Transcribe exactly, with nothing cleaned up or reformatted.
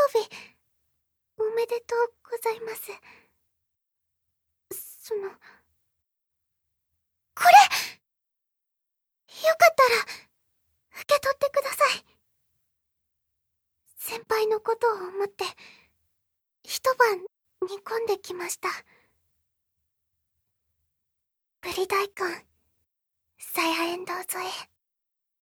日、おめでとうございます。その、これよかったら、受け取ってください。先輩のことを思って、一晩煮込んできました。ぶり大根、さやえんどう添え。